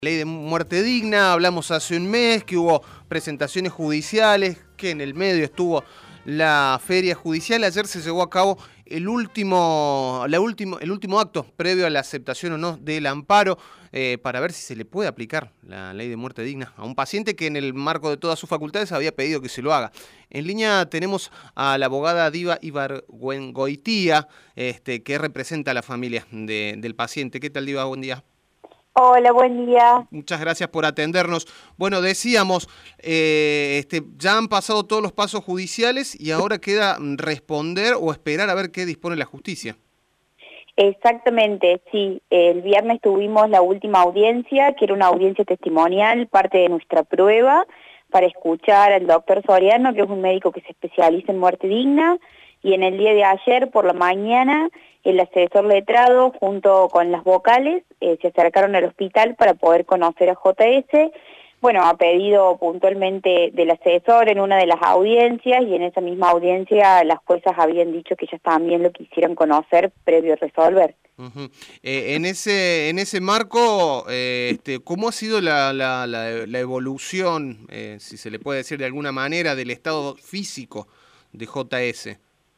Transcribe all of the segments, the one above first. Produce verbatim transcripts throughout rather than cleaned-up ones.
Ley de muerte digna, hablamos hace un mes que hubo presentaciones judiciales, que en el medio estuvo la feria judicial. Ayer se llevó a cabo el último, la último, el último acto previo a la aceptación o no del amparo eh, para ver si se le puede aplicar la ley de muerte digna a un paciente que en el marco de todas sus facultades había pedido que se lo haga. En línea tenemos a la abogada Diva Ibargüengoitia, este, que representa a la familia de, del paciente. ¿Qué tal, Diva? Buen día. Hola, buen día. Muchas gracias por atendernos. Bueno, decíamos, eh, este, ya han pasado todos los pasos judiciales y ahora queda responder o esperar a ver qué dispone la justicia. Exactamente, sí. El viernes tuvimos la última audiencia, que era una audiencia testimonial, parte de nuestra prueba, para escuchar al doctor Soriano, que es un médico que se especializa en muerte digna, y en el día de ayer, por la mañana, el asesor letrado junto con las vocales eh, se acercaron al hospital para poder conocer a J S. Bueno, ha pedido puntualmente del asesor en una de las audiencias y en esa misma audiencia las juezas habían dicho que ellas también lo quisieran conocer previo a resolver. Uh-huh. eh, en ese en ese marco, eh, este, ¿cómo ha sido la, la, la, la evolución, eh, si se le puede decir de alguna manera, del estado físico de J S?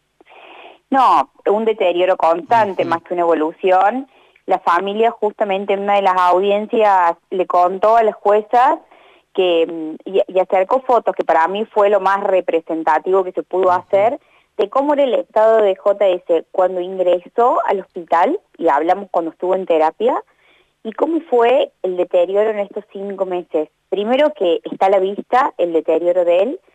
No, un deterioro constante, uh-huh, más que una evolución. La familia justamente en una de las audiencias le contó a las juezas que, y, y acercó fotos, que para mí fue lo más representativo que se pudo, uh-huh, hacer, de cómo era el estado de J S cuando ingresó al hospital, y hablamos cuando estuvo en terapia, y cómo fue el deterioro en estos cinco meses. Primero que está a la vista el deterioro de él,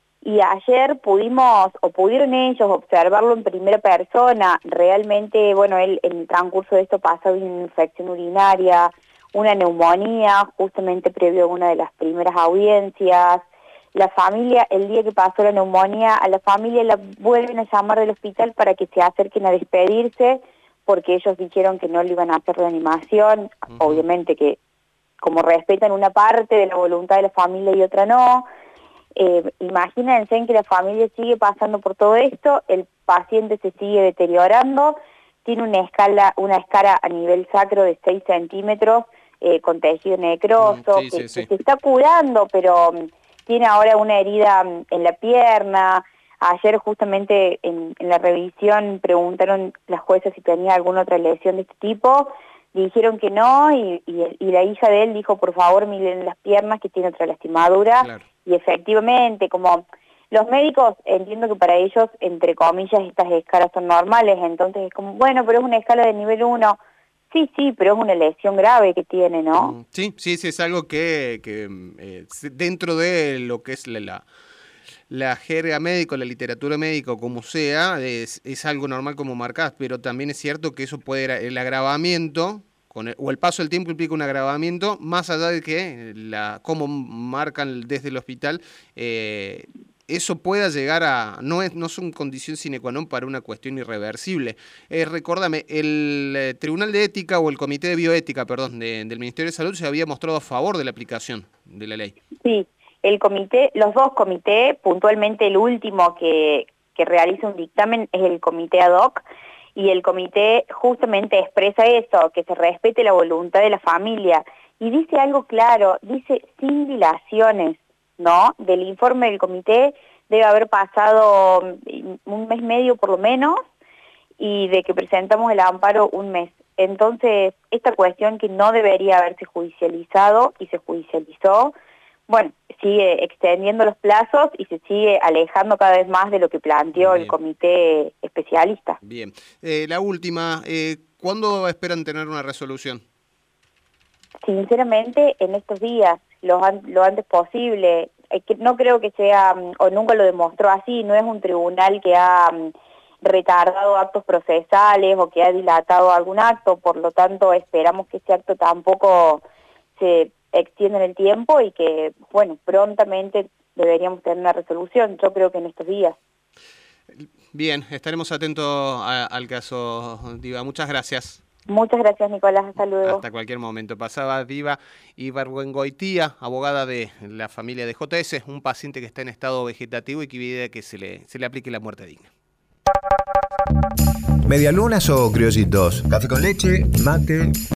y ayer pudimos, o pudieron ellos observarlo en primera persona. Realmente, bueno, él en el transcurso de esto pasó una infección urinaria, una neumonía, justamente previo a una de las primeras audiencias. La familia, el día que pasó la neumonía, a la familia la vuelven a llamar del hospital para que se acerquen a despedirse, porque ellos dijeron que no le iban a hacer reanimación, uh-huh, obviamente que como respetan una parte de la voluntad de la familia y otra no. Eh, imagínense en que la familia sigue pasando por todo esto, el paciente se sigue deteriorando, tiene una escala, una escara a nivel sacro de seis centímetros, eh, con tejido necroso, mm, sí, que, sí, sí. que se está curando, pero um, tiene ahora una herida um, en la pierna. Ayer justamente en, en la revisión preguntaron las juezas si tenía alguna otra lesión de este tipo, dijeron que no, y, y, y la hija de él dijo, por favor, miren las piernas que tiene otra lastimadura. Claro. Y efectivamente, como los médicos, entiendo que para ellos, entre comillas, estas escalas son normales, entonces es como, bueno, pero es una escala de nivel uno. Sí, sí, pero es una lesión grave que tiene, ¿no? Sí, sí, sí, es algo que, que eh, dentro de lo que es la, la, la jerga médica, la literatura médica, como sea, es, es algo normal como marcás, pero también es cierto que eso puede, el agravamiento, con el, o el paso del tiempo implica un agravamiento, más allá de que la cómo marcan desde el hospital, eh, eso pueda llegar a, no es no son condición sine qua non para una cuestión irreversible. Eh, recórdame, el eh, Tribunal de Ética o el Comité de Bioética, perdón, de, del Ministerio de Salud se había mostrado a favor de la aplicación de la ley. Sí, el comité, los dos comités, puntualmente el último que, que realiza un dictamen es el comité ad hoc, y el comité justamente expresa eso, que se respete la voluntad de la familia, y dice algo claro, dice sin dilaciones, ¿no? Del informe del comité debe haber pasado un mes y medio por lo menos, y de que presentamos el amparo un mes. Entonces, esta cuestión que no debería haberse judicializado y se judicializó, bueno, sigue extendiendo los plazos y se sigue alejando cada vez más de lo que planteó Bien. el comité especialista. Bien. Eh, la última, eh, ¿cuándo esperan tener una resolución? Sinceramente, en estos días, lo, an lo antes posible. Eh, que no creo que sea, o nunca lo demostró así, no es un tribunal que ha um, retardado actos procesales o que ha dilatado algún acto, por lo tanto esperamos que ese acto tampoco se extienda en el tiempo y que, bueno, prontamente deberíamos tener una resolución, yo creo que en estos días. Bien, estaremos atentos a, al caso, Diva. Muchas gracias. Muchas gracias, Nicolás. Hasta luego. Hasta cualquier momento. Pasaba Diva Ibargüengoitia, abogada de la familia de J S, un paciente que está en estado vegetativo y que pide que se le, se le aplique la muerte digna. ¿Medialunas o criollitos? ¿Café con leche? ¿Mate?